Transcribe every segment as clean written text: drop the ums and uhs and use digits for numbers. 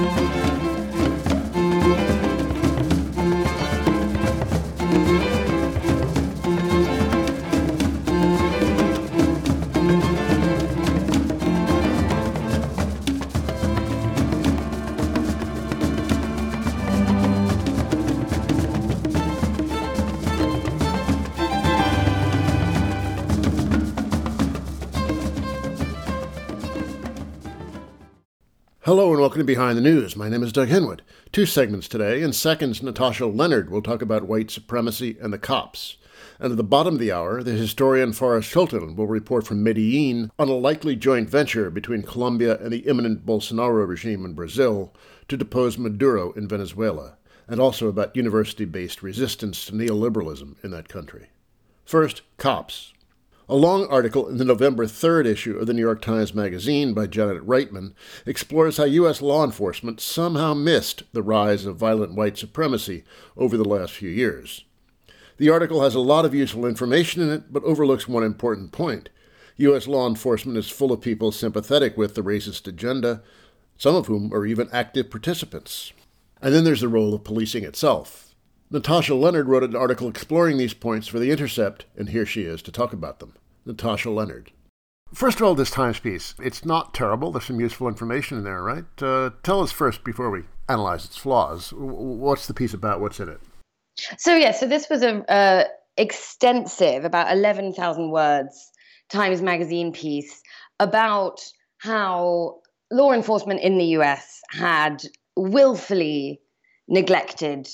Hello and welcome to Behind the News. My name is Doug Henwood. 2 segments today. In seconds, Natasha Leonard will talk about white supremacy and the cops. And at the bottom of the hour, the historian Forrest Hilton will report from Medellin on a likely joint venture between Colombia and the imminent Bolsonaro regime in Brazil to depose Maduro in Venezuela, and also about university-based resistance to neoliberalism in that country. First, cops. A long article in the November 3rd issue of the New York Times Magazine by Janet Reitman explores how U.S. law enforcement somehow missed the rise of violent white supremacy over the last few years. The article has a lot of useful information in it, but overlooks one important point. U.S. law enforcement is full of people sympathetic with the racist agenda, some of whom are even active participants. And then there's the role of policing itself. Natasha Leonard wrote an article exploring these points for The Intercept, and here she is to talk about them. Natasha Leonard. First of all, this Times piece, it's not terrible. There's some useful information in there, right? Tell us first, before we analyze its flaws, what's the piece about? What's in it? So this was a extensive, about 11,000 words, Times Magazine piece about how law enforcement in the US had willfully neglected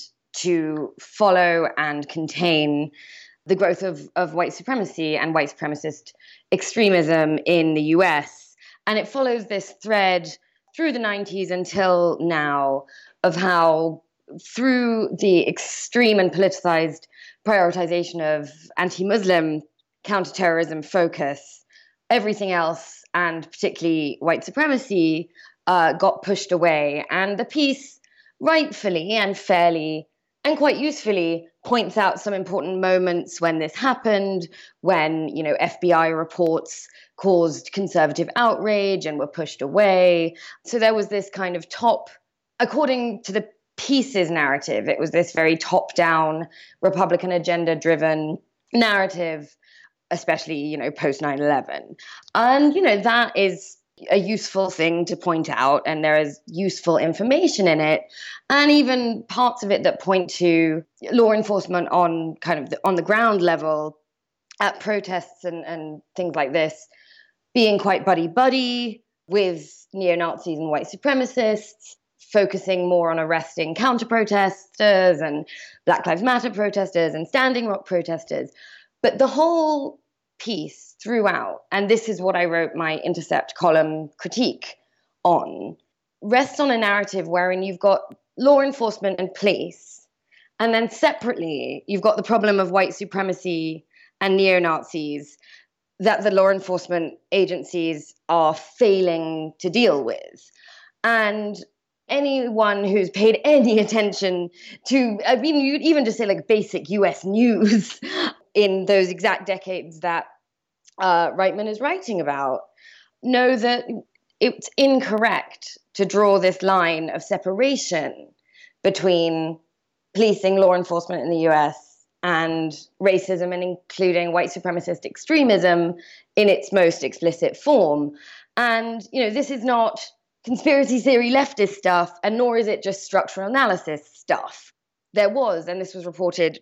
to follow and contain the growth of white supremacy and white supremacist extremism in the US. And it follows this thread through the 90s until now of how, through the extreme and politicized prioritization of anti-Muslim counterterrorism focus, everything else, and particularly white supremacy, got pushed away. And the piece rightfully and fairly and quite usefully points out some important moments when this happened, when, FBI reports caused conservative outrage and were pushed away. So there was this kind of according to the piece's narrative, it was this very top-down, Republican agenda-driven narrative, especially, post 9/11. And, that is a useful thing to point out, and there is useful information in it, and even parts of it that point to law enforcement on on the ground level at protests and things like this being quite buddy-buddy with neo-Nazis and white supremacists, focusing more on arresting counter-protesters and Black Lives Matter protesters and Standing Rock protesters. But the whole piece throughout, and this is what I wrote my Intercept column critique on, rests on a narrative wherein you've got law enforcement and police, and then separately you've got the problem of white supremacy and neo-Nazis that the law enforcement agencies are failing to deal with. And anyone who's paid any attention to, even just say like basic US news in those exact decades that Reitman is writing about, know that it's incorrect to draw this line of separation between policing, law enforcement in the US, and racism, and including white supremacist extremism in its most explicit form. And, this is not conspiracy theory leftist stuff, and nor is it just structural analysis stuff. There was, and this was reported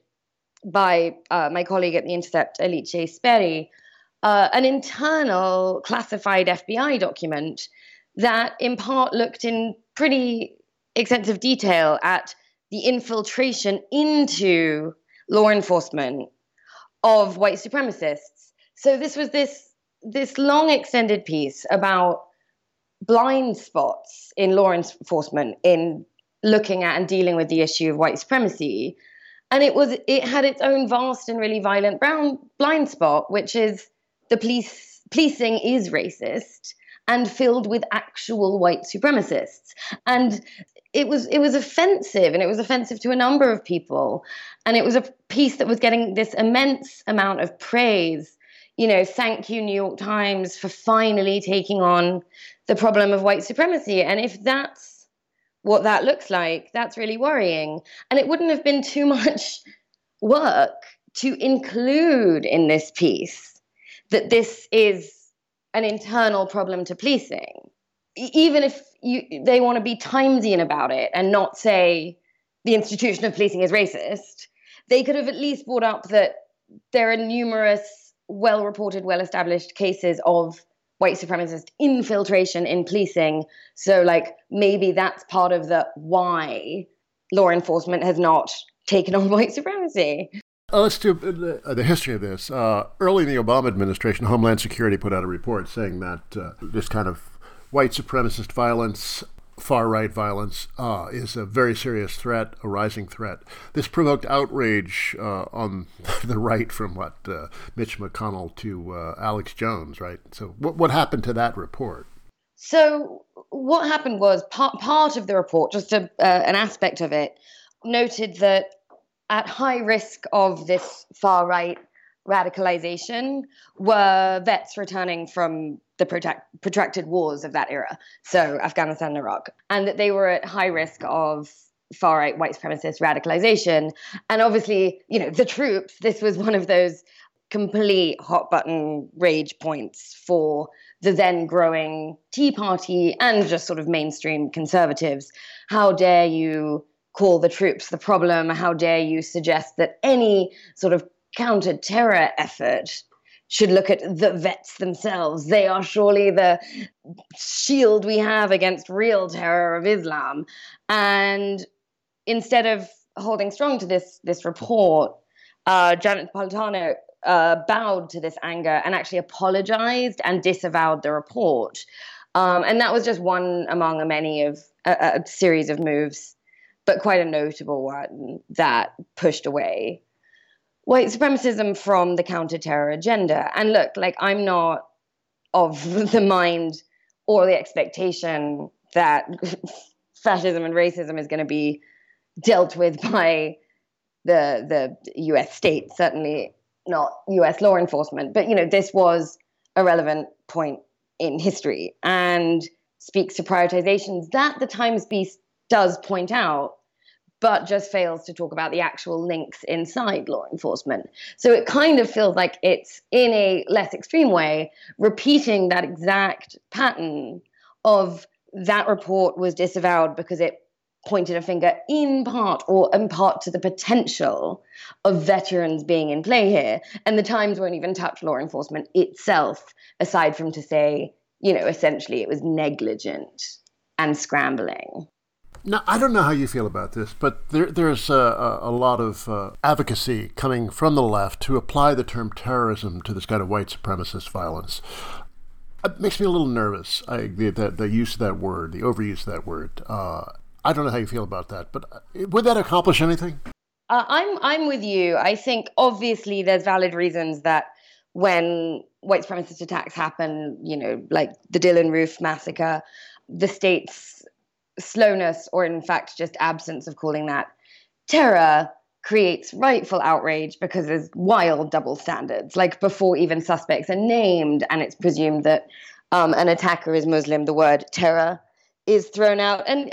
by my colleague at The Intercept, Alice Sperry, an internal classified FBI document that in part looked in pretty extensive detail at the infiltration into law enforcement of white supremacists. So this was this long extended piece about blind spots in law enforcement in looking at and dealing with the issue of white supremacy. And it had its own vast and really violent blind spot, which is the policing is racist and filled with actual white supremacists. And it was offensive, and it was offensive to a number of people. And it was a piece that was getting this immense amount of praise. Thank you, New York Times, for finally taking on the problem of white supremacy. And if that's what that looks like, that's really worrying. And it wouldn't have been too much work to include in this piece that this is an internal problem to policing. Even if they want to be Timesian about it and not say the institution of policing is racist, they could have at least brought up that there are numerous well-reported, well-established cases of white supremacist infiltration in policing. So, like, maybe that's part of the why law enforcement has not taken on white supremacy. Let's do the history of this. Early in the Obama administration, Homeland Security put out a report saying that this kind of white supremacist violence, far-right violence, is a very serious threat, a rising threat. This provoked outrage on the right from Mitch McConnell to Alex Jones, right? So what happened to that report? So what happened was part of the report, just an aspect of it, noted that at high risk of this far-right radicalization were vets returning from the protracted wars of that era, so Afghanistan and Iraq, and that they were at high risk of far-right white supremacist radicalization. And obviously, the troops, this was one of those complete hot-button rage points for the then growing Tea Party and just sort of mainstream conservatives. How dare you call the troops the problem? How dare you suggest that any sort of counter-terror effort should look at the vets themselves? They are surely the shield we have against real terror of Islam. And instead of holding strong to this report, Janet Napolitano bowed to this anger and actually apologized and disavowed the report. And that was just one among many of a series of moves, but quite a notable one that pushed away white supremacism from the counter-terror agenda. And look, I'm not of the mind or the expectation that fascism and racism is going to be dealt with by the US state, certainly not US law enforcement. But, this was a relevant point in history and speaks to prioritizations that the Times piece does point out, but just fails to talk about the actual links inside law enforcement. So it kind of feels like it's, in a less extreme way, repeating that exact pattern of that report was disavowed because it pointed a finger in part to the potential of veterans being in play here. And the Times won't even touch law enforcement itself, aside from to say, essentially it was negligent and scrambling. Now, I don't know how you feel about this, but there's a lot of advocacy coming from the left to apply the term terrorism to this kind of white supremacist violence. It makes me a little nervous, the use of that word, the overuse of that word. I don't know how you feel about that, but would that accomplish anything? I'm with you. I think obviously there's valid reasons that when white supremacist attacks happen, like the Dylann Roof massacre, the state's slowness, or in fact just absence of calling that terror, creates rightful outrage because there's wild double standards. Like, before even suspects are named and it's presumed that an attacker is Muslim, the word terror is thrown out. And,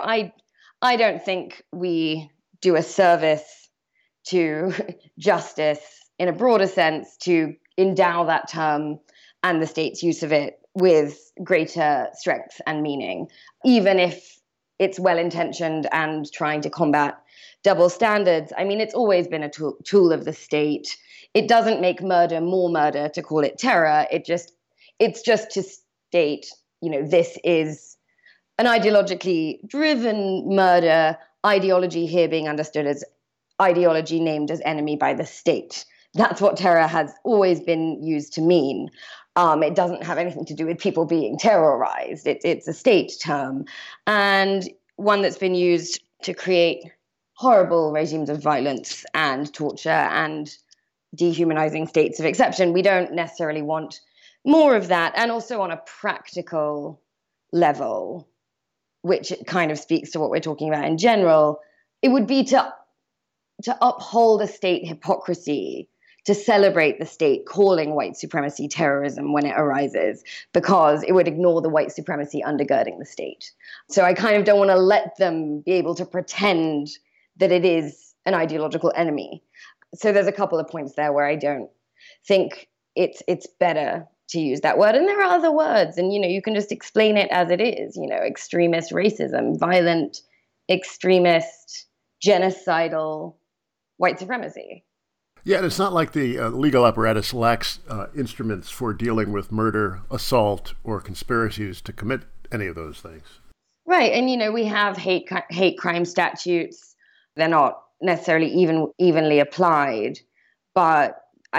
I don't think we do a service to justice in a broader sense to endow that term and the state's use of it with greater strength and meaning, even if it's well-intentioned and trying to combat double standards. I mean, it's always been a tool of the state. It doesn't make murder more murder to call it terror. It's just to state, this is an ideologically driven murder, ideology here being understood as ideology named as enemy by the state. That's what terror has always been used to mean. It doesn't have anything to do with people being terrorized. It's a state term, and one that's been used to create horrible regimes of violence and torture and dehumanizing states of exception. We don't necessarily want more of that. And also on a practical level, which kind of speaks to what we're talking about in general, it would be to uphold a state hypocrisy to celebrate the state calling white supremacy terrorism when it arises, because it would ignore the white supremacy undergirding the state. So I kind of don't want to let them be able to pretend that it is an ideological enemy. So there's a couple of points there where I don't think it's better to use that word. And there are other words, and you can just explain it as it is. Extremist racism, violent, extremist, genocidal white supremacy. Yeah, and it's not like the legal apparatus lacks instruments for dealing with murder, assault, or conspiracies to commit any of those things. Right, and we have hate crime statutes. They're not necessarily evenly applied, but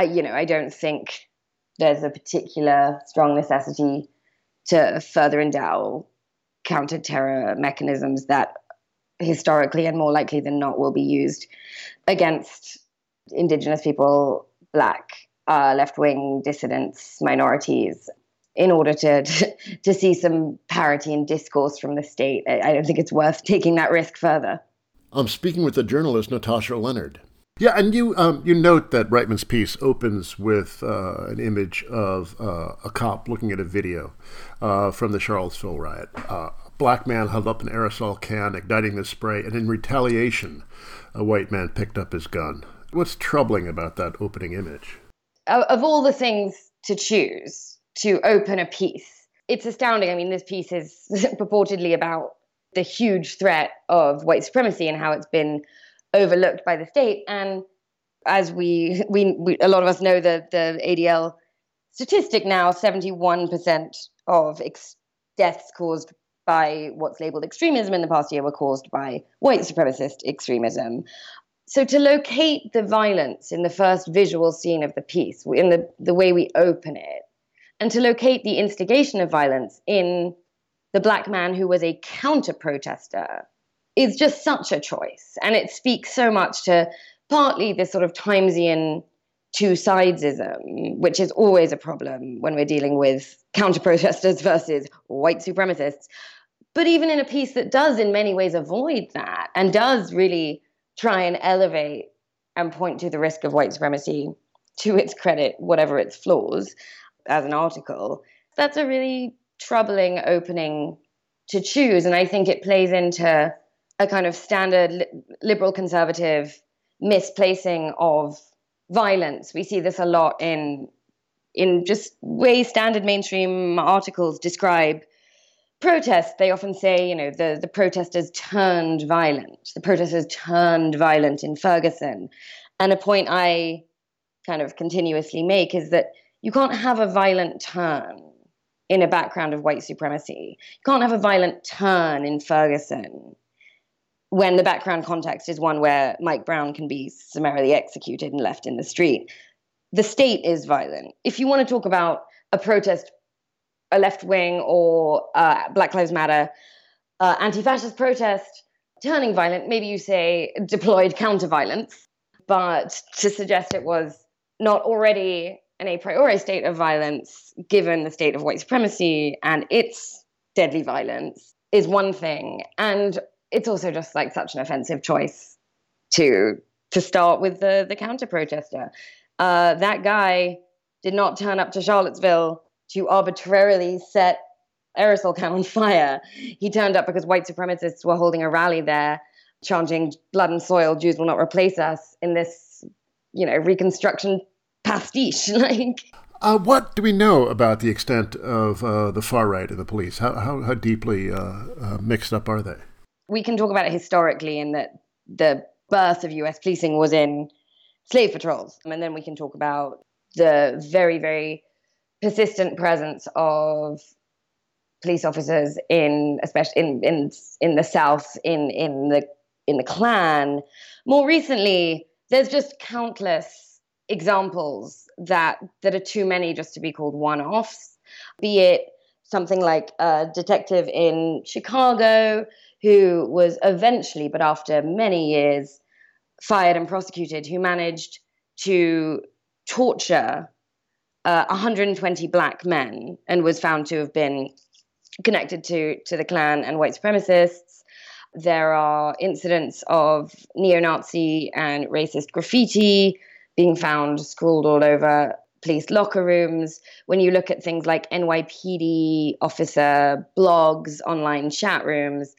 I don't think there's a particular strong necessity to further endow counter-terror mechanisms that historically and more likely than not will be used against Indigenous people, Black, left-wing dissidents, minorities, in order to see some parity in discourse from the state. I don't think it's worth taking that risk further. I'm speaking with the journalist Natasha Leonard. Yeah, and you note that Reitman's piece opens with an image of a cop looking at a video from the Charlottesville riot. A black man held up an aerosol can, igniting the spray, and in retaliation, a white man picked up his gun. What's troubling about that opening image? Of all the things to choose to open a piece, it's astounding. I mean, this piece is purportedly about the huge threat of white supremacy and how it's been overlooked by the state. And as we a lot of us know, the ADL statistic now, 71% of deaths caused by what's labeled extremism in the past year were caused by white supremacist extremism. So to locate the violence in the first visual scene of the piece, in the way we open it, and to locate the instigation of violence in the black man who was a counter-protester, is just such a choice. And it speaks so much to partly this sort of Timesian two-sidesism, which is always a problem when we're dealing with counter-protesters versus white supremacists. But even in a piece that does in many ways avoid that and does really try and elevate and point to the risk of white supremacy to its credit, whatever its flaws, as an article, that's a really troubling opening to choose. And I think it plays into a kind of standard liberal conservative misplacing of violence. We see this a lot in just way standard mainstream articles describe protests. They often say, the protesters turned violent. The protesters turned violent in Ferguson. And a point I kind of continuously make is that you can't have a violent turn in a background of white supremacy. You can't have a violent turn in Ferguson when the background context is one where Mike Brown can be summarily executed and left in the street. The state is violent. If you want to talk about a protest, a left-wing or Black Lives Matter anti-fascist protest turning violent, maybe you say deployed counter-violence, but to suggest it was not already an a priori state of violence, given the state of white supremacy and its deadly violence, is one thing. And it's also just like such an offensive choice to start with the counter-protester. That guy did not turn up to Charlottesville to arbitrarily set aerosol can on fire. He turned up because white supremacists were holding a rally there, chanting blood and soil, Jews will not replace us, in this, Reconstruction pastiche. What do we know about the extent of the far right of the police? How deeply mixed up are they? We can talk about it historically in that the birth of US policing was in slave patrols. And then we can talk about the very, very persistent presence of police officers especially in the South, in the Klan. More recently, there's just countless examples that are too many just to be called one-offs, be it something like a detective in Chicago who was eventually, but after many years, fired and prosecuted, who managed to torture 120 black men and was found to have been connected to the Klan and white supremacists. There are incidents of neo-Nazi and racist graffiti being found scrawled all over police locker rooms. When you look at things like NYPD officer blogs, online chat rooms,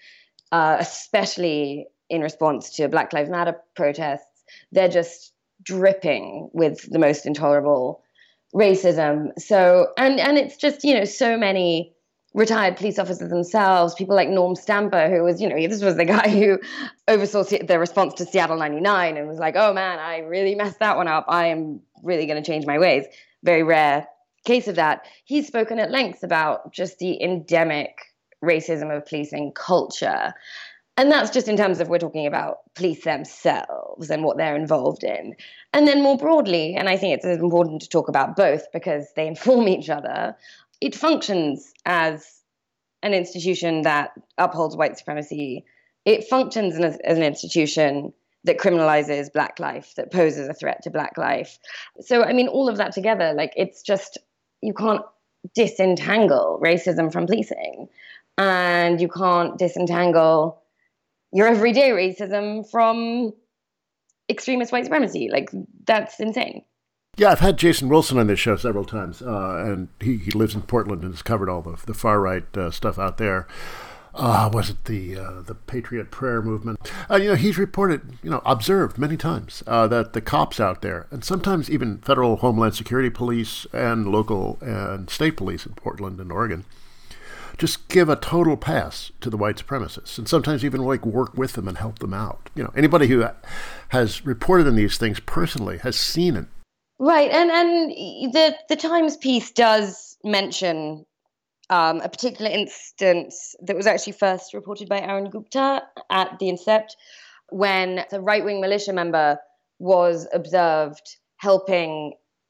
especially in response to Black Lives Matter protests, they're just dripping with the most intolerable racism. So, and it's just, so many retired police officers themselves, people like Norm Stamper, who was, this was the guy who oversaw the response to Seattle 99 and was like, oh man, I really messed that one up. I am really going to change my ways. Very rare case of that. He's spoken at length about just the endemic racism of policing culture. And that's just in terms of we're talking about police themselves and what they're involved in. And then more broadly, and I think it's important to talk about both because they inform each other, it functions as an institution that upholds white supremacy. It functions as an institution that criminalizes Black life, that poses a threat to Black life. So, I mean, all of that together, like, it's just, you can't disentangle racism from policing. And you can't disentangle your everyday racism from extremist white supremacy. Like, that's insane. Yeah, I've had Jason Wilson on this show several times, and he lives in Portland and has covered all the far-right stuff out there. Was it the Patriot Prayer movement? He's reported, observed many times that the cops out there, and sometimes even federal Homeland Security police and local and state police in Portland and Oregon, just give a total pass to the white supremacists, and sometimes even work with them and help them out. Anybody who has reported on these things personally has seen it. Right, and the Times piece does mention a particular instance that was actually first reported by Aaron Gupta at The Intercept, when a right-wing militia member was observed helping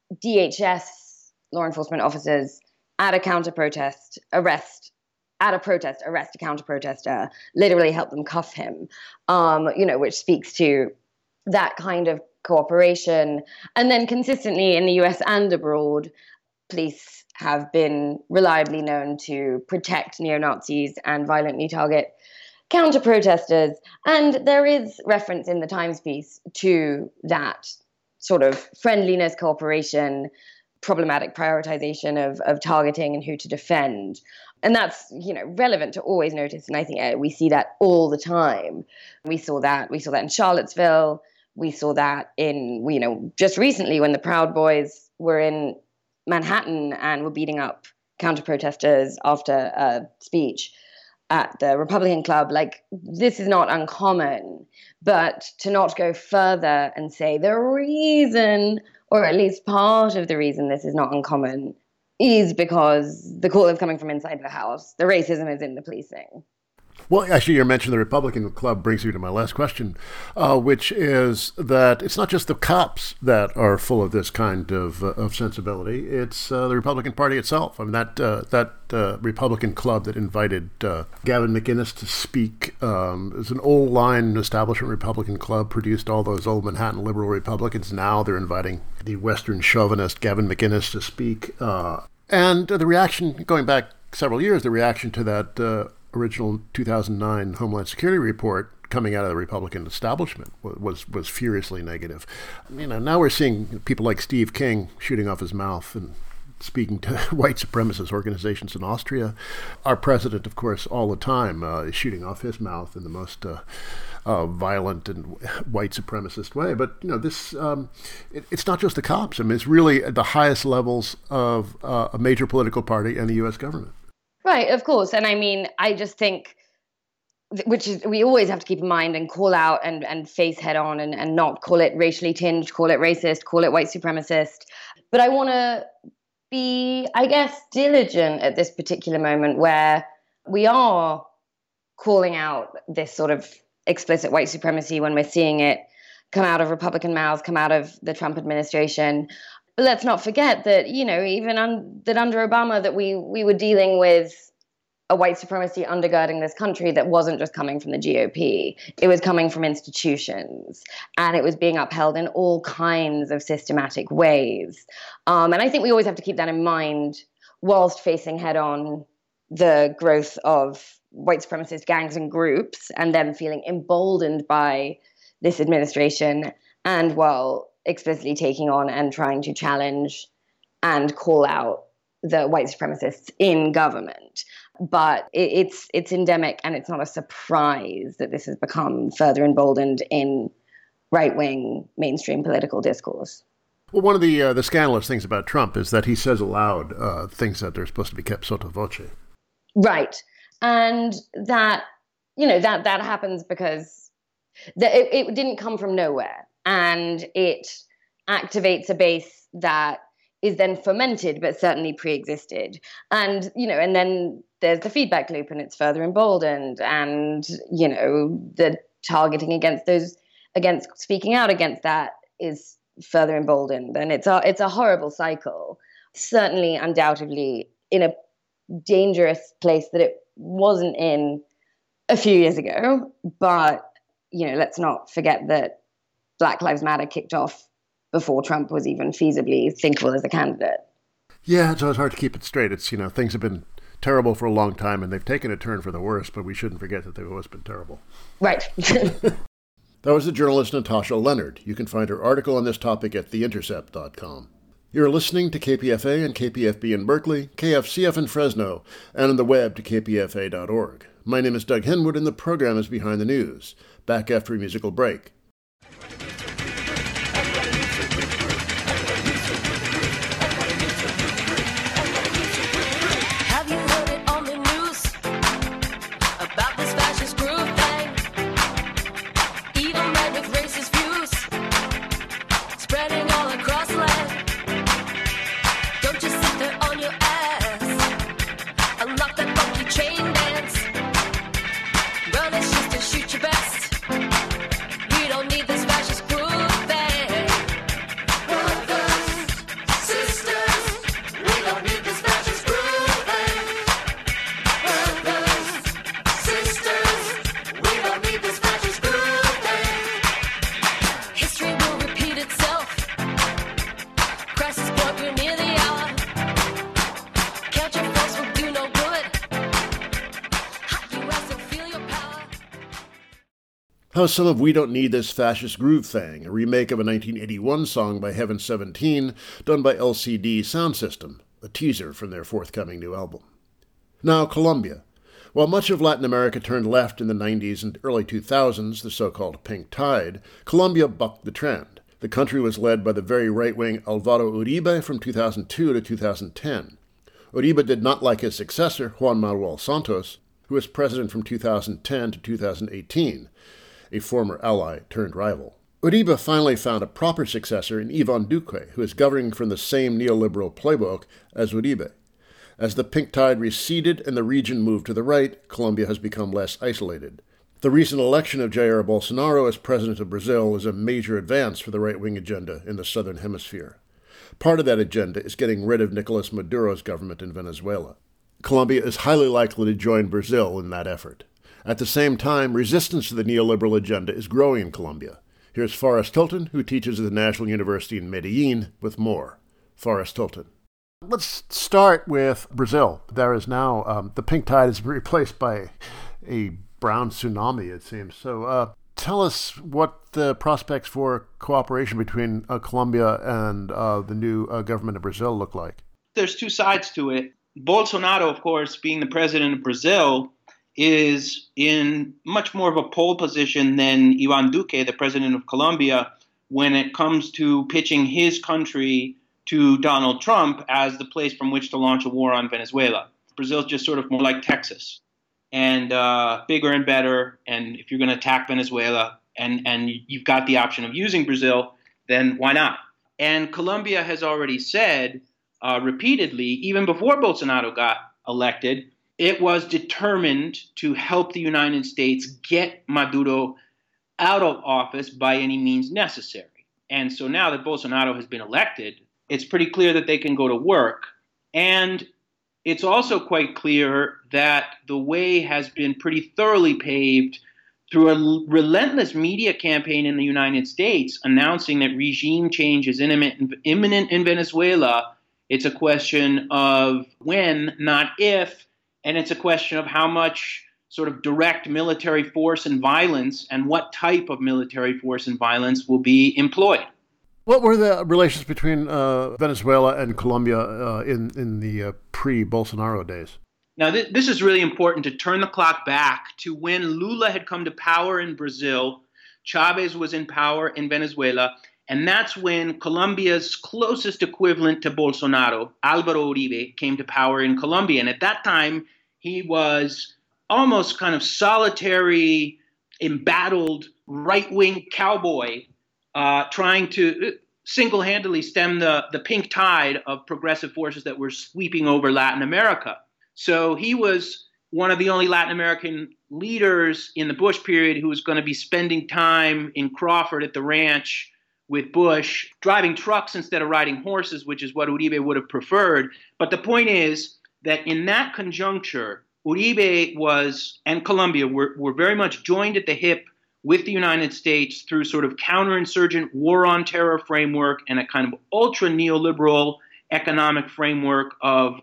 DHS law enforcement officers at a counter-protest arrest a counter-protester, literally help them cuff him, which speaks to that kind of cooperation. And then consistently in the US and abroad, police have been reliably known to protect neo-Nazis and violently target counter-protesters. And there is reference in the Times piece to that sort of friendliness, cooperation, problematic prioritization of targeting and who to defend. And that's, relevant to always notice. And I think we see that all the time. We saw that in Charlottesville. We saw that in, just recently when the Proud Boys were in Manhattan and were beating up counter-protesters after a speech at the Republican Club. Like, this is not uncommon. But to not go further and say the reason, or at least part of the reason this is not uncommon, is because the call is coming from inside the house. The racism is in the policing. Well, actually, you mentioned the Republican Club brings me to my last question, which is that it's not just the cops that are full of this kind of sensibility. It's the Republican Party itself. I mean, that Republican Club that invited Gavin McInnes to speak is an old line establishment Republican club, produced all those old Manhattan liberal Republicans. Now they're inviting the Western chauvinist Gavin McInnes to speak. And the reaction, going back several years, the reaction to that original 2009 Homeland Security report coming out of the Republican establishment was furiously negative. Now we're seeing people like Steve King shooting off his mouth and speaking to white supremacist organizations in Austria. Our president, of course, all the time is shooting off his mouth in the most violent and white supremacist way. But this it's not just the cops. I mean, it's really at the highest levels of a major political party and the U.S. government. Right, of course. And I mean, I just think, which is, we always have to keep in mind and call out and face head on and not call it racially tinged, call it racist, call it white supremacist. But I want to be, I guess, diligent at this particular moment where we are calling out this sort of explicit white supremacy when we're seeing it come out of Republican mouths, come out of the Trump administration. But let's not forget that, even that under Obama, that we were dealing with a white supremacy undergirding this country that wasn't just coming from the GOP. It was coming from institutions, and it was being upheld in all kinds of systematic ways. And I think we always have to keep that in mind whilst facing head on the growth of white supremacist gangs and groups and them feeling emboldened by this administration, and while explicitly taking on and trying to challenge and call out the white supremacists in government. But it's endemic, and it's not a surprise that this has become further emboldened in right-wing mainstream political discourse. Well, one of the scandalous things about Trump is that he says aloud things that are supposed to be kept sotto voce. Right. And that happens because it didn't come from nowhere, and it activates a base that is then fermented, but certainly pre-existed. And, and then there's the feedback loop, and it's further emboldened, and, the targeting against speaking out against that is further emboldened. And it's a horrible cycle, certainly undoubtedly in a dangerous place that it wasn't in a few years ago. But, let's not forget that Black Lives Matter kicked off before Trump was even feasibly thinkable as a candidate. Yeah, so it's hard to keep it straight. It's, things have been terrible for a long time, and they've taken a turn for the worse, but we shouldn't forget that they've always been terrible. Right. That was the journalist Natasha Leonard. You can find her article on this topic at theintercept.com. You're listening to KPFA and KPFB in Berkeley, KFCF in Fresno, and on the web to kpfa.org. My name is Doug Henwood, and the program is Behind the News. Back after a musical break. How's some of We Don't Need This Fascist Groove Thing, a remake of a 1981 song by Heaven 17, done by LCD Sound System, a teaser from their forthcoming new album. Now, Colombia. While much of Latin America turned left in the 90s and early 2000s, the so-called Pink Tide, Colombia bucked the trend. The country was led by the very right-wing Alvaro Uribe from 2002 to 2010. Uribe did not like his successor, Juan Manuel Santos, who was president from 2010 to 2018, a former ally turned rival. Uribe finally found a proper successor in Ivan Duque, who is governing from the same neoliberal playbook as Uribe. As the pink tide receded and the region moved to the right, Colombia has become less isolated. The recent election of Jair Bolsonaro as president of Brazil is a major advance for the right-wing agenda in the southern hemisphere. Part of that agenda is getting rid of Nicolas Maduro's government in Venezuela. Colombia is highly likely to join Brazil in that effort. At the same time, resistance to the neoliberal agenda is growing in Colombia. Here's Forrest Hilton, who teaches at the National University in Medellin, with more. Forrest Hilton. Let's start with Brazil. There is now, the pink tide is replaced by a brown tsunami, it seems. So tell us what the prospects for cooperation between Colombia and the new government of Brazil look like. There's two sides to it. Bolsonaro, of course, being the president of Brazil, is in much more of a pole position than Ivan Duque, the president of Colombia, when it comes to pitching his country to Donald Trump as the place from which to launch a war on Venezuela. Brazil's just sort of more like Texas, and bigger and better. And if you're going to attack Venezuela and you've got the option of using Brazil, then why not? And Colombia has already said repeatedly, even before Bolsonaro got elected, it was determined to help the United States get Maduro out of office by any means necessary. And so now that Bolsonaro has been elected, it's pretty clear that they can go to work. And it's also quite clear that the way has been pretty thoroughly paved through a relentless media campaign in the United States announcing that regime change is imminent in Venezuela. It's a question of when, not if. And it's a question of how much sort of direct military force and violence and what type of military force and violence will be employed. What were the relations between Venezuela and Colombia in the pre-Bolsonaro days? Now, this is really important to turn the clock back to when Lula had come to power in Brazil, Chavez was in power in Venezuela, and that's when Colombia's closest equivalent to Bolsonaro, Álvaro Uribe, came to power in Colombia. And at that time, he was almost kind of solitary, embattled, right-wing cowboy trying to single-handedly stem the pink tide of progressive forces that were sweeping over Latin America. So he was one of the only Latin American leaders in the Bush period who was going to be spending time in Crawford at the ranch with Bush, driving trucks instead of riding horses, which is what Uribe would have preferred. But the point is that in that conjuncture, Uribe and Colombia were very much joined at the hip with the United States through sort of counterinsurgent war on terror framework and a kind of ultra neoliberal economic framework of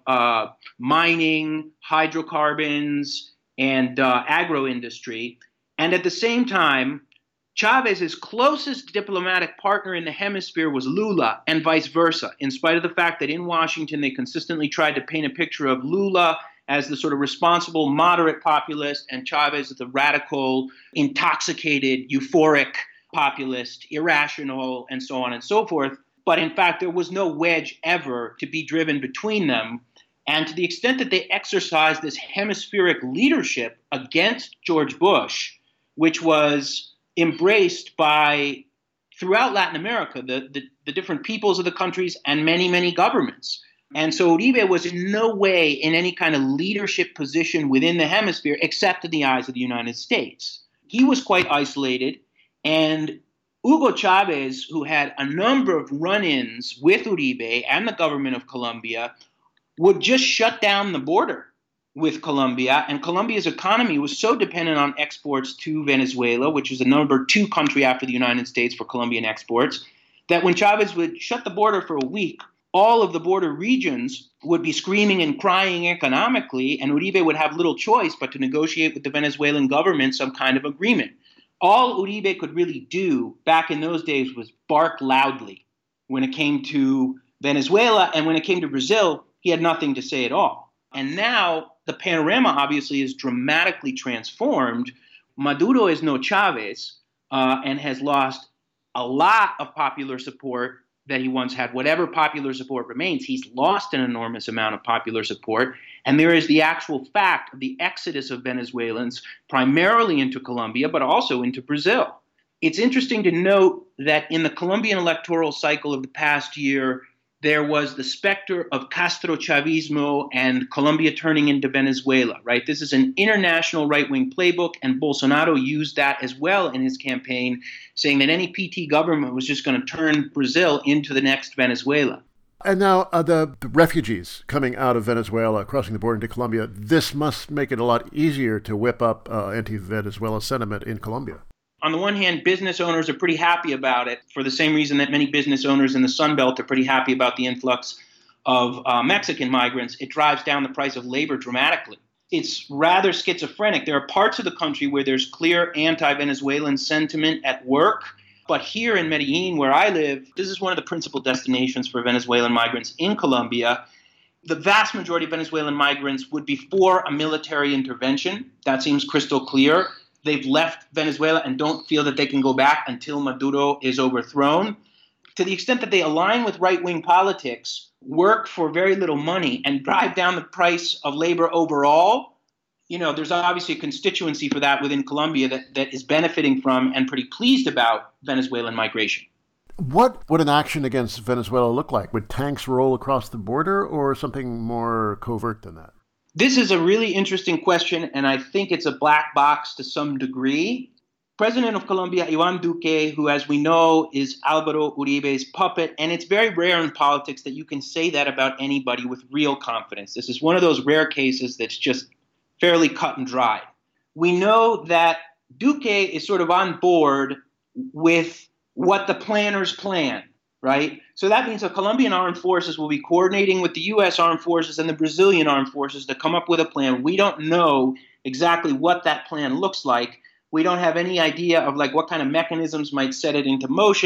mining, hydrocarbons, and agro-industry. And at the same time, Chavez's closest diplomatic partner in the hemisphere was Lula, and vice versa, in spite of the fact that in Washington they consistently tried to paint a picture of Lula as the sort of responsible, moderate populist, and Chavez as the radical, intoxicated, euphoric populist, irrational, and so on and so forth. But in fact, there was no wedge ever to be driven between them. And to the extent that they exercised this hemispheric leadership against George Bush, which was embraced by, throughout Latin America, the different peoples of the countries and many, many governments. And so Uribe was in no way in any kind of leadership position within the hemisphere, except in the eyes of the United States. He was quite isolated, and Hugo Chavez, who had a number of run-ins with Uribe and the government of Colombia, would just shut down the border with Colombia. And Colombia's economy was so dependent on exports to Venezuela, which is the number 2 country after the United States for Colombian exports, that when Chavez would shut the border for a week, all of the border regions would be screaming and crying economically, and Uribe would have little choice but to negotiate with the Venezuelan government some kind of agreement. All Uribe could really do back in those days was bark loudly when it came to Venezuela, and when it came to Brazil, he had nothing to say at all. And now the panorama obviously is dramatically transformed. Maduro is no Chavez and has lost a lot of popular support that he once had. Whatever popular support remains, he's lost an enormous amount of popular support. And there is the actual fact of the exodus of Venezuelans, primarily into Colombia, but also into Brazil. It's interesting to note that in the Colombian electoral cycle of the past year, there was the specter of Castro Chavismo and Colombia turning into Venezuela, right? This is an international right-wing playbook, and Bolsonaro used that as well in his campaign, saying that any PT government was just going to turn Brazil into the next Venezuela. And now the refugees coming out of Venezuela, crossing the border into Colombia, this must make it a lot easier to whip up anti-Venezuela sentiment in Colombia. On the one hand, business owners are pretty happy about it for the same reason that many business owners in the Sun Belt are pretty happy about the influx of Mexican migrants. It drives down the price of labor dramatically. It's rather schizophrenic. There are parts of the country where there's clear anti-Venezuelan sentiment at work. But here in Medellin, where I live, this is one of the principal destinations for Venezuelan migrants in Colombia. The vast majority of Venezuelan migrants would be for a military intervention. That seems crystal clear. They've left Venezuela and don't feel that they can go back until Maduro is overthrown. To the extent that they align with right-wing politics, work for very little money, and drive down the price of labor overall, there's obviously a constituency for that within Colombia that is benefiting from and pretty pleased about Venezuelan migration. What would an action against Venezuela look like? Would tanks roll across the border or something more covert than that? This is a really interesting question, and I think it's a black box to some degree. President of Colombia, Iván Duque, who, as we know, is Álvaro Uribe's puppet, and it's very rare in politics that you can say that about anybody with real confidence. This is one of those rare cases that's just fairly cut and dry. We know that Duque is sort of on board with what the planners plan, right? So that means the Colombian armed forces will be coordinating with the U.S. armed forces and the Brazilian armed forces to come up with a plan. We don't know exactly what that plan looks like. We don't have any idea of what kind of mechanisms might set it into motion.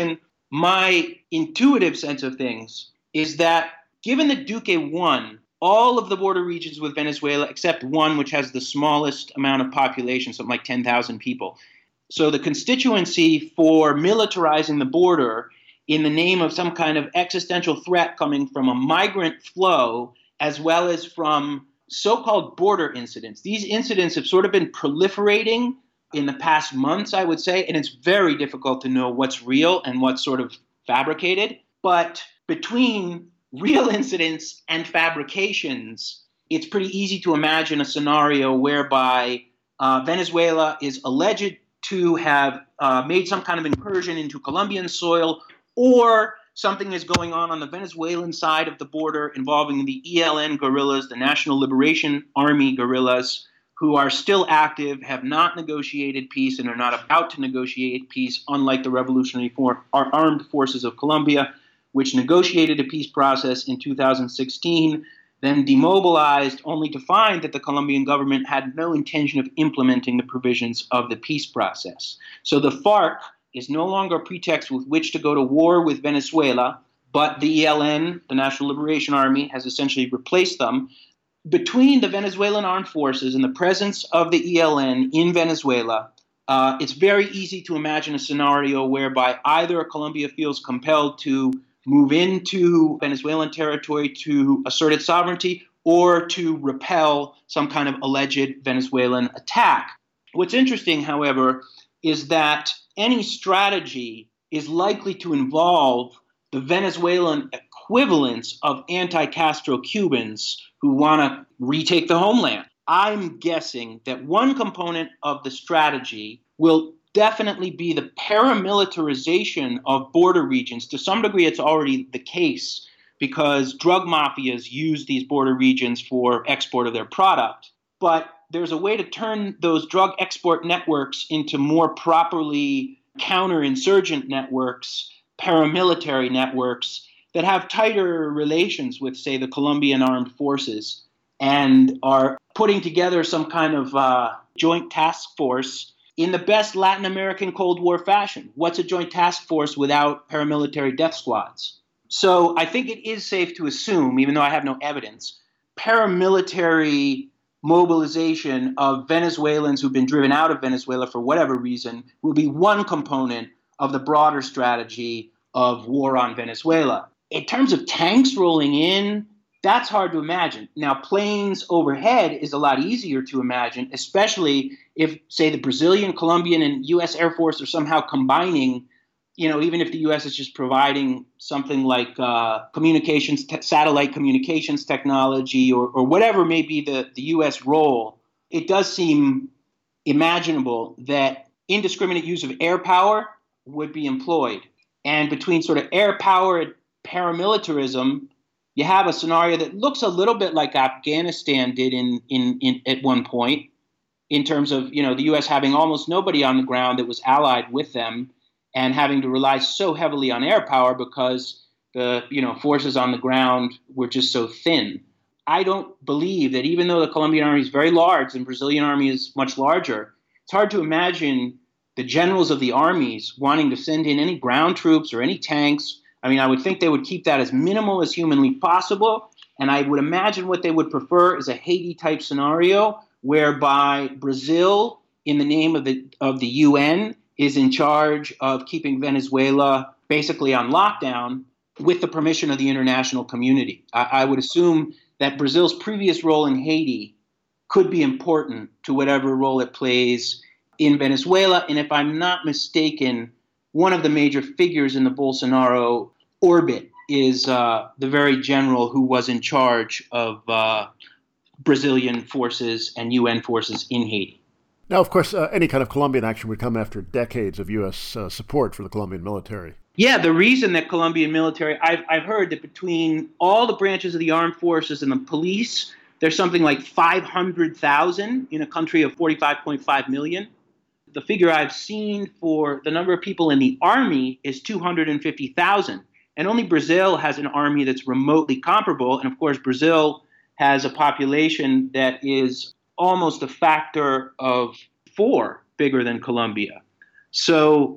My intuitive sense of things is that given that Duque won all of the border regions with Venezuela, except one which has the smallest amount of population, something like 10,000 people. So the constituency for militarizing the border in the name of some kind of existential threat coming from a migrant flow, as well as from so-called border incidents. These incidents have sort of been proliferating in the past months, I would say, and it's very difficult to know what's real and what's sort of fabricated. But between real incidents and fabrications, it's pretty easy to imagine a scenario whereby Venezuela is alleged to have made some kind of incursion into Colombian soil, or something is going on the Venezuelan side of the border involving the ELN guerrillas, the National Liberation Army guerrillas, who are still active, have not negotiated peace, and are not about to negotiate peace, unlike the Revolutionary Armed Forces of Colombia, which negotiated a peace process in 2016, then demobilized, only to find that the Colombian government had no intention of implementing the provisions of the peace process. So the FARC is no longer a pretext with which to go to war with Venezuela, but the ELN, the National Liberation Army, has essentially replaced them. Between the Venezuelan armed forces and the presence of the ELN in Venezuela, it's very easy to imagine a scenario whereby either Colombia feels compelled to move into Venezuelan territory to assert its sovereignty, or to repel some kind of alleged Venezuelan attack. What's interesting, however, is that any strategy is likely to involve the Venezuelan equivalents of anti-Castro Cubans who want to retake the homeland. I'm guessing that one component of the strategy will definitely be the paramilitarization of border regions. To some degree, it's already the case because drug mafias use these border regions for export of their product. But there's a way to turn those drug export networks into more properly counterinsurgent networks, paramilitary networks that have tighter relations with, say, the Colombian armed forces and are putting together some kind of joint task force in the best Latin American Cold War fashion. What's a joint task force without paramilitary death squads? So I think it is safe to assume, even though I have no evidence, paramilitary mobilization of Venezuelans who've been driven out of Venezuela for whatever reason will be one component of the broader strategy of war on Venezuela. In terms of tanks rolling in, that's hard to imagine. Now, planes overhead is a lot easier to imagine, especially if, say, the Brazilian, Colombian, and U.S. Air Force are somehow combining, even if the U.S. is just providing something like satellite communications technology or whatever may be the U.S. role, it does seem imaginable that indiscriminate use of air power would be employed. And between sort of air power and paramilitarism, you have a scenario that looks a little bit like Afghanistan did in at one point, in terms of the U.S. having almost nobody on the ground that was allied with them, and having to rely so heavily on air power because the forces on the ground were just so thin. I don't believe that, even though the Colombian army is very large and the Brazilian army is much larger, it's hard to imagine the generals of the armies wanting to send in any ground troops or any tanks. I mean, I would think they would keep that as minimal as humanly possible. And I would imagine what they would prefer is a Haiti-type scenario whereby Brazil, in the name of the UN, is in charge of keeping Venezuela basically on lockdown with the permission of the international community. I would assume that Brazil's previous role in Haiti could be important to whatever role it plays in Venezuela. And if I'm not mistaken, one of the major figures in the Bolsonaro orbit is the very general who was in charge of Brazilian forces and UN forces in Haiti. Now, of course, any kind of Colombian action would come after decades of U.S. support for the Colombian military. Yeah, the reason that Colombian military, I've heard that between all the branches of the armed forces and the police, there's something like 500,000 in a country of 45.5 million. The figure I've seen for the number of people in the army is 250,000. And only Brazil has an army that's remotely comparable. And of course, Brazil has a population that is almost a factor of 4 bigger than Colombia. So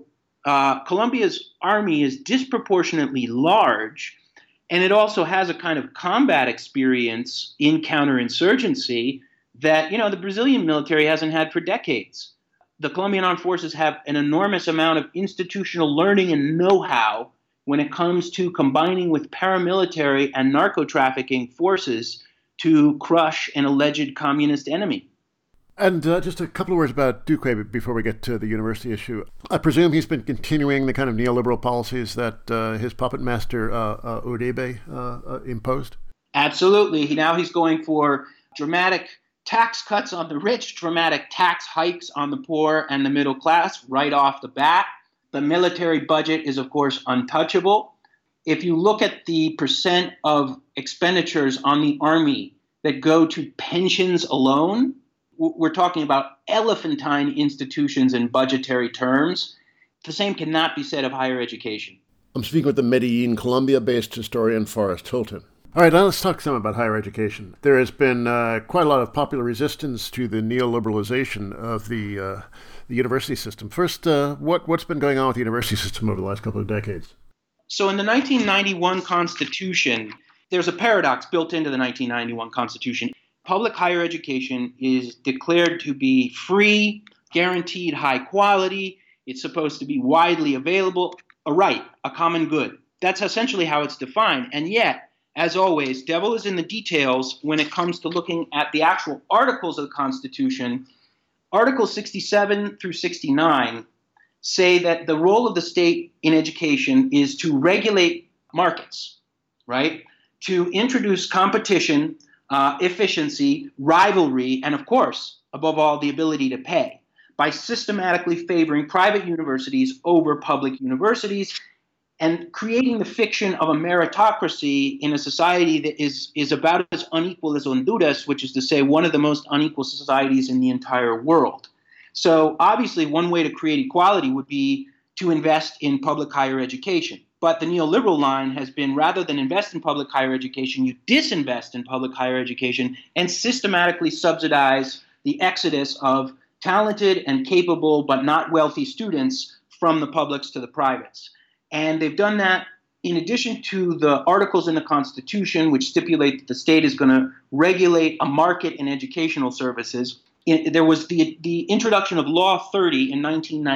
Colombia's army is disproportionately large, and it also has a kind of combat experience in counterinsurgency that, the Brazilian military hasn't had for decades. The Colombian armed forces have an enormous amount of institutional learning and know-how when it comes to combining with paramilitary and narco-trafficking forces to crush an alleged communist enemy. And just a couple of words about Duque before we get to the university issue. I presume he's been continuing the kind of neoliberal policies that his puppet master Uribe imposed? Absolutely. He's going for dramatic tax cuts on the rich, dramatic tax hikes on the poor and the middle class right off the bat. The military budget is, of course, untouchable. If you look at the percent of expenditures on the army that go to pensions alone, we're talking about elephantine institutions in budgetary terms. The same cannot be said of higher education. I'm speaking with the Medellin, Colombia-based historian Forrest Hilton. All right, now let's talk some about higher education. There has been quite a lot of popular resistance to the neoliberalization of the university system. First, what's been going on with the university system over the last couple of decades? So in the 1991 Constitution, there's a paradox built into the 1991 Constitution. Public higher education is declared to be free, guaranteed high quality. It's supposed to be widely available, a right, a common good. That's essentially how it's defined. And yet, as always, devil is in the details when it comes to looking at the actual articles of the Constitution. Articles 67 through 69 say that the role of the state in education is to regulate markets, right? To introduce competition, efficiency, rivalry, and of course, above all, the ability to pay by systematically favoring private universities over public universities and creating the fiction of a meritocracy in a society that is about as unequal as Honduras, which is to say one of the most unequal societies in the entire world. So obviously, one way to create equality would be to invest in public higher education. But the neoliberal line has been, rather than invest in public higher education, you disinvest in public higher education and systematically subsidize the exodus of talented and capable but not wealthy students from the publics to the privates. And they've done that in addition to the articles in the Constitution, which stipulate that the state is going to regulate a market in educational services. There was the introduction of Law 30 in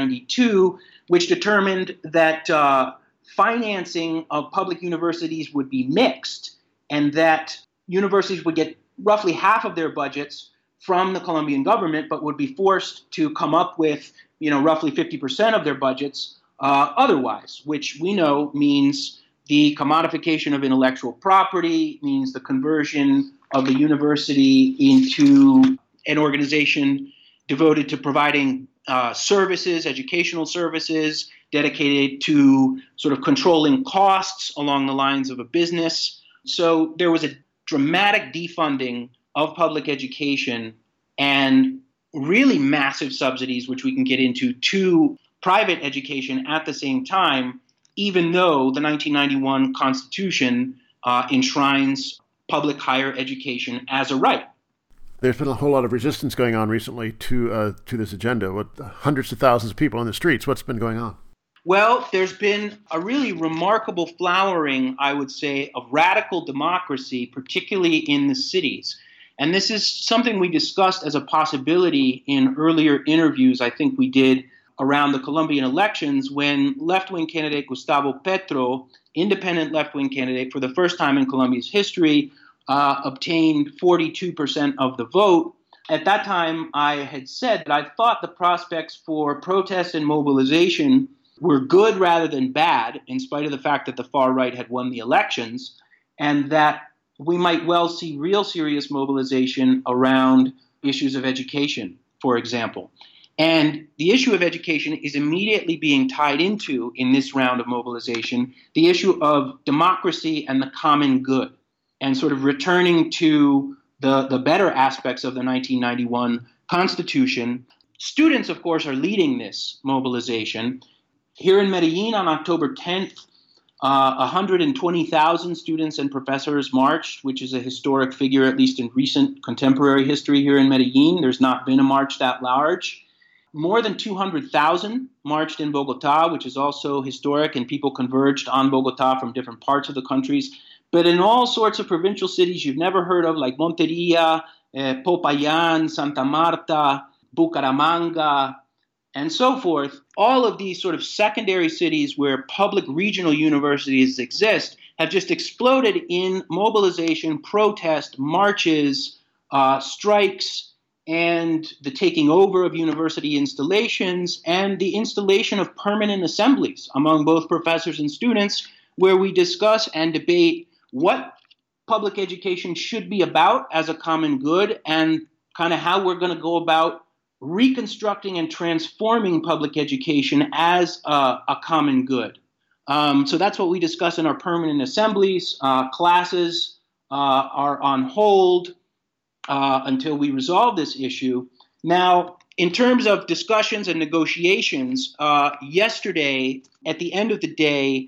1992, which determined that financing of public universities would be mixed and that universities would get roughly half of their budgets from the Colombian government, but would be forced to come up with, roughly 50% of their budgets otherwise, which we know means the commodification of intellectual property, means the conversion of the university into an organization devoted to providing services, educational services, dedicated to sort of controlling costs along the lines of a business. So there was a dramatic defunding of public education and really massive subsidies, which we can get into, to private education at the same time, even though the 1991 Constitution enshrines public higher education as a right. There's been a whole lot of resistance going on recently to this agenda, with hundreds of thousands of people on the streets. What's been going on? Well, there's been a really remarkable flowering, I would say, of radical democracy, particularly in the cities. And this is something we discussed as a possibility in earlier interviews I think we did around the Colombian elections, when left-wing candidate Gustavo Petro, independent left-wing candidate for the first time in Colombia's history, obtained 42% of the vote. At that time, I had said that I thought the prospects for protest and mobilization were good rather than bad, in spite of the fact that the far right had won the elections, and that we might well see real serious mobilization around issues of education, for example. And the issue of education is immediately being tied into, in this round of mobilization, the issue of democracy and the common good, and sort of returning to the better aspects of the 1991 Constitution. Students, of course, are leading this mobilization. Here in Medellin on October 10th, 120,000 students and professors marched, which is a historic figure, at least in recent contemporary history here in Medellin. There's not been a march that large. More than 200,000 marched in Bogota, which is also historic, and people converged on Bogota from different parts of the countries. But in all sorts of provincial cities you've never heard of, like Monteria, Popayan, Santa Marta, Bucaramanga, and so forth, all of these sort of secondary cities where public regional universities exist have just exploded in mobilization, protest, marches, strikes, and the taking over of university installations and the installation of permanent assemblies among both professors and students where we discuss and debate what public education should be about as a common good and kind of how we're going to go about reconstructing and transforming public education as a common good. So that's what we discuss in our permanent assemblies. Classes are on hold until we resolve this issue. Now, in terms of discussions and negotiations, yesterday, at the end of the day,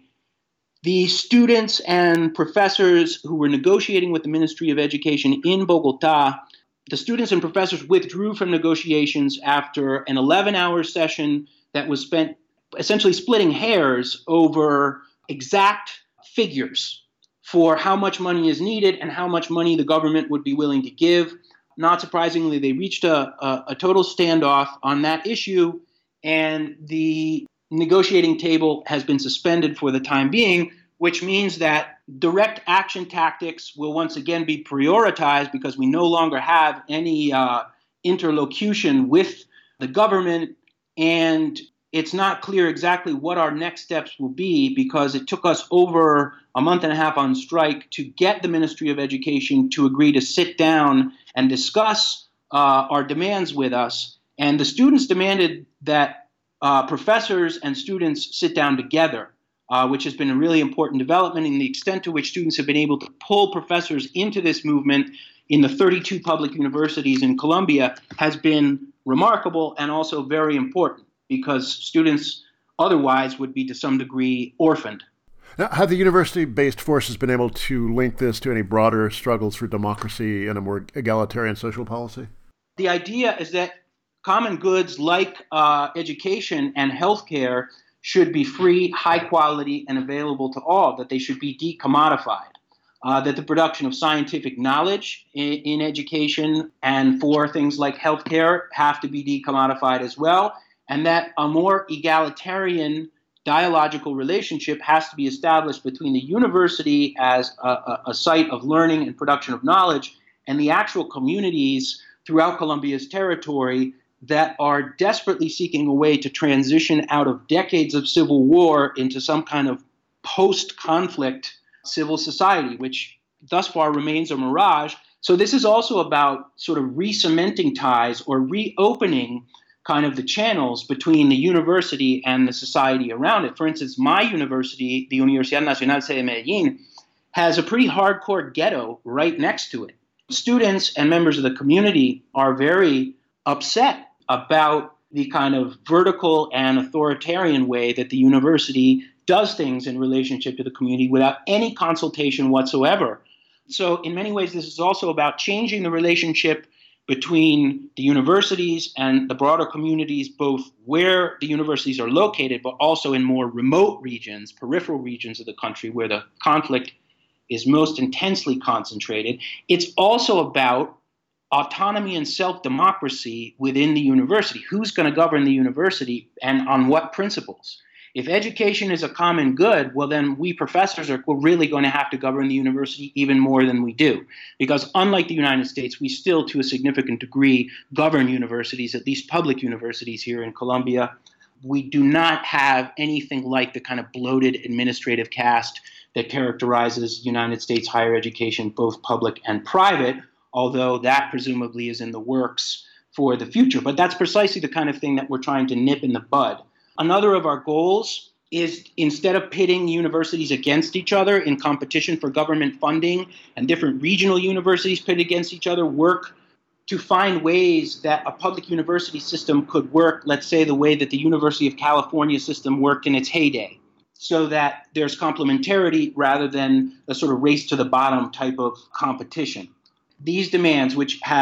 the students and professors who were negotiating with the Ministry of Education in Bogota, the students and professors withdrew from negotiations after an 11-hour session that was spent essentially splitting hairs over exact figures for how much money is needed and how much money the government would be willing to give. Not surprisingly, they reached a total standoff on that issue, and the negotiating table has been suspended for the time being, which means that direct action tactics will once again be prioritized because we no longer have any interlocution with the government, and it's not clear exactly what our next steps will be because it took us over a month and a half on strike to get the Ministry of Education to agree to sit down and discuss our demands with us. And the students demanded that professors and students sit down together, which has been a really important development, and the extent to which students have been able to pull professors into this movement in the 32 public universities in Colombia has been remarkable and also very important, because students otherwise would be to some degree orphaned. Now, have the university-based forces been able to link this to any broader struggles for democracy and a more egalitarian social policy? The idea is that common goods like education and healthcare should be free, high quality, and available to all, that they should be decommodified, that the production of scientific knowledge in education and for things like healthcare have to be decommodified as well, and that a more egalitarian dialogical relationship has to be established between the university as a site of learning and production of knowledge and the actual communities throughout Colombia's territory that are desperately seeking a way to transition out of decades of civil war into some kind of post-conflict civil society, which thus far remains a mirage. So this is also about sort of re-cementing ties or reopening kind of the channels between the university and the society around it. For instance, my university, the Universidad Nacional Sede de Medellín, has a pretty hardcore ghetto right next to it. Students and members of the community are very upset about the kind of vertical and authoritarian way that the university does things in relationship to the community without any consultation whatsoever. So in many ways, this is also about changing the relationship between the universities and the broader communities, both where the universities are located, but also in more remote regions, peripheral regions of the country where the conflict is most intensely concentrated. It's also about autonomy and self-democracy within the university. Who's going to govern the university and on what principles? If education is a common good, well, then we professors are really going to have to govern the university even more than we do. Because unlike the United States, we still, to a significant degree, govern universities, at least public universities here in Colombia. We do not have anything like the kind of bloated administrative caste that characterizes United States higher education, both public and private, although that presumably is in the works for the future. But that's precisely the kind of thing that we're trying to nip in the bud. Another of our goals is, instead of pitting universities against each other in competition for government funding and different regional universities pitted against each other, work to find ways that a public university system could work, let's say the way that the University of California system worked in its heyday, so that there's complementarity rather than a sort of race to the bottom type of competition. These demands, which have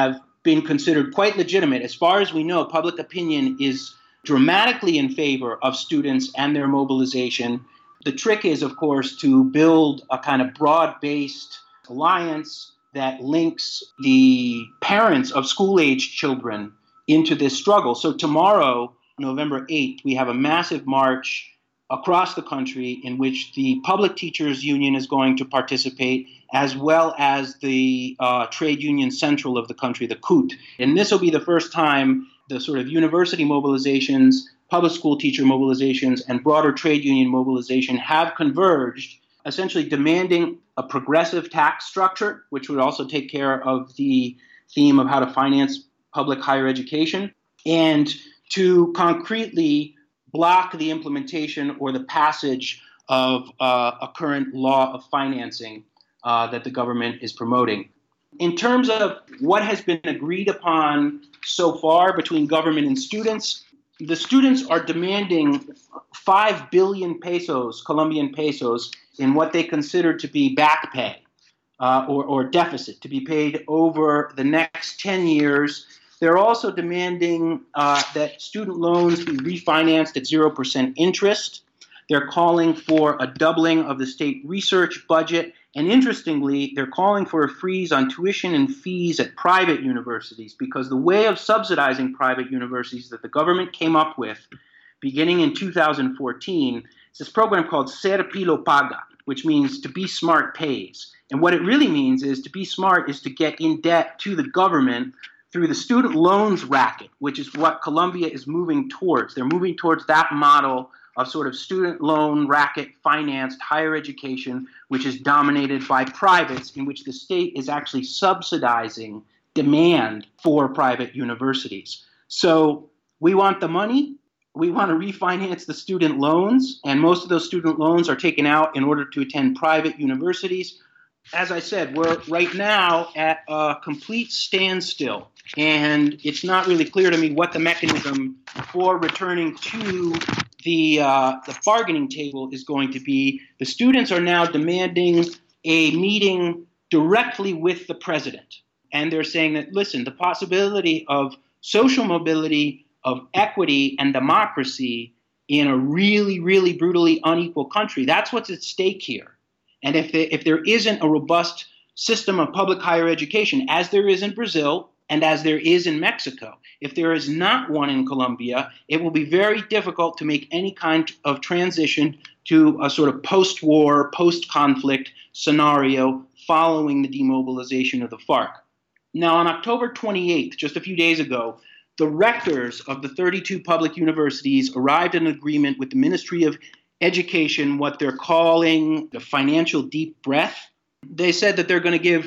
been considered quite legitimate. As far as we know, public opinion is dramatically in favor of students and their mobilization. The trick is, of course, to build a kind of broad-based alliance that links the parents of school-age children into this struggle. So tomorrow, November 8th, we have a massive march across the country in which the Public Teachers Union is going to participate, as well as the Trade Union Central of the country, the CUT. And this will be the first time the sort of university mobilizations, public school teacher mobilizations, and broader trade union mobilization have converged, essentially demanding a progressive tax structure, which would also take care of the theme of how to finance public higher education, and to concretely block the implementation or the passage of a current law of financing that the government is promoting. In terms of what has been agreed upon so far between government and students, the students are demanding 5 billion pesos, Colombian pesos, in what they consider to be back pay or deficit to be paid over the next 10 years. They're also demanding that student loans be refinanced at 0% interest. They're calling for a doubling of the state research budget. And interestingly, they're calling for a freeze on tuition and fees at private universities, because the way of subsidizing private universities that the government came up with beginning in 2014 is this program called Ser Pilo Paga, which means to be smart pays. And what it really means is to be smart is to get in debt to the government through the student loans racket, which is what Colombia is moving towards. They're moving towards that model of sort of student loan racket financed higher education, which is dominated by privates, in which the state is actually subsidizing demand for private universities. So we want the money. We want to refinance the student loans, and most of those student loans are taken out in order to attend private universities. As I said, we're right now at a complete standstill, and it's not really clear to me what the mechanism for returning to the bargaining table is going to be. The students are now demanding a meeting directly with the president, and they're saying that, listen, the possibility of social mobility, of equity and democracy in a really, really brutally unequal country, that's what's at stake here. And if there isn't a robust system of public higher education, as there is in Brazil and as there is in Mexico, if there is not one in Colombia, it will be very difficult to make any kind of transition to a sort of post-war, post-conflict scenario following the demobilization of the FARC. Now, on October 28th, just a few days ago, the rectors of the 32 public universities arrived at an agreement with the Ministry of Education, what they're calling the financial deep breath. They said that they're going to give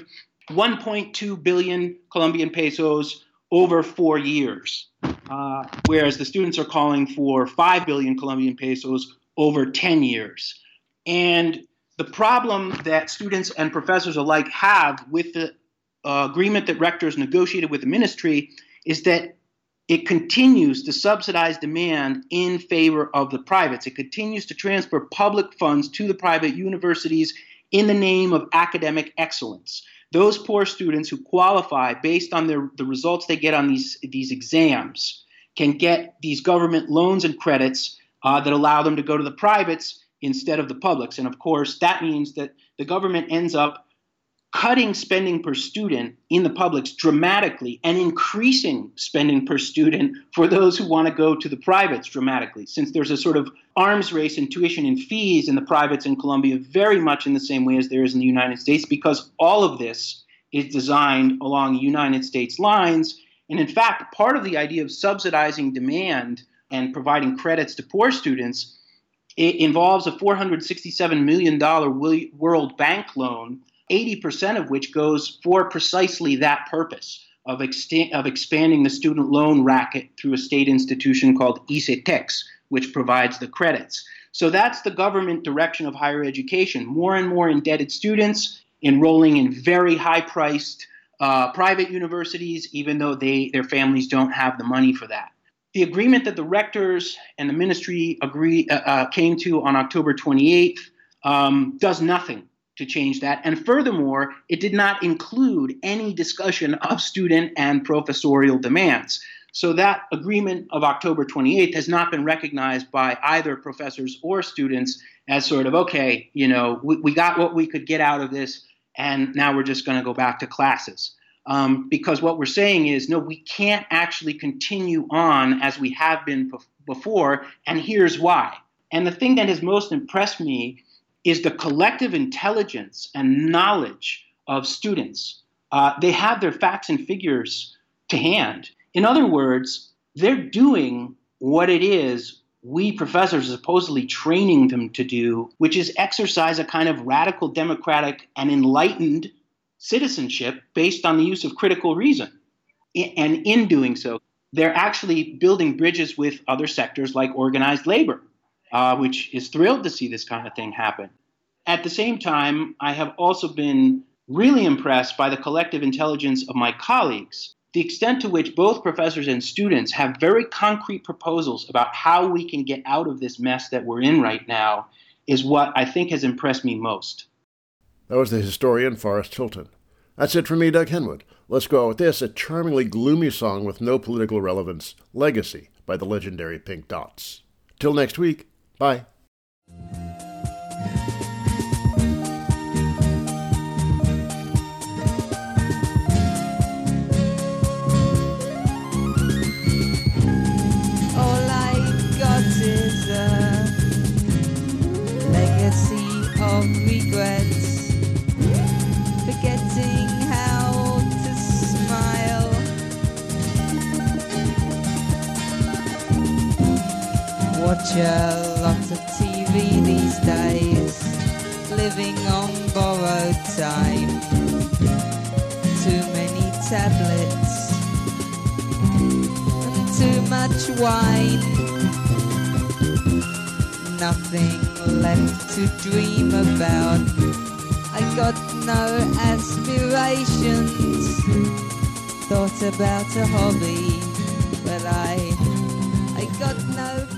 1.2 billion Colombian pesos over 4 years, whereas the students are calling for 5 billion Colombian pesos over 10 years. And the problem that students and professors alike have with the agreement that rectors negotiated with the ministry is that it continues to subsidize demand in favor of the privates. It continues to transfer public funds to the private universities in the name of academic excellence. Those poor students who qualify based on the results they get on these exams can get these government loans and credits that allow them to go to the privates instead of the publics. And of course, that means that the government ends up cutting spending per student in the publics dramatically and increasing spending per student for those who want to go to the privates dramatically, since there's a sort of arms race in tuition and fees in the privates in Colombia very much in the same way as there is in the United States, because all of this is designed along United States lines. And in fact, part of the idea of subsidizing demand and providing credits to poor students, it involves a $467 million World Bank loan, 80% of which goes for precisely that purpose of expanding the student loan racket through a state institution called ICETEX, which provides the credits. So that's the government direction of higher education. More and more indebted students enrolling in very high-priced private universities, even though their families don't have the money for that. The agreement that the rectors and the ministry came to on October 28th does nothing to change that. And furthermore, it did not include any discussion of student and professorial demands. So that agreement of October 28th has not been recognized by either professors or students as sort of, okay, we got what we could get out of this, and now we're just going to go back to classes. Because what we're saying is, no, we can't actually continue on as we have been before, and here's why. And the thing that has most impressed me is the collective intelligence and knowledge of students. They have their facts and figures to hand. In other words, they're doing what it is we professors are supposedly training them to do, which is exercise a kind of radical democratic and enlightened citizenship based on the use of critical reason. And in doing so, they're actually building bridges with other sectors like organized labor, which is thrilled to see this kind of thing happen. At the same time, I have also been really impressed by the collective intelligence of my colleagues, the extent to which both professors and students have very concrete proposals about how we can get out of this mess that we're in right now is what I think has impressed me most. That was the historian Forrest Hilton. That's it from me, Doug Henwood. Let's go out with this, a charmingly gloomy song with no political relevance, Legacy by the legendary Pink Dots. Till next week, bye. All I got is a legacy of regrets, forgetting how to smile. Watch a lot of TV these days, living on borrowed time. Too many tablets and too much wine. Nothing left to dream about. I got no aspirations. Thought about a hobby, but I got no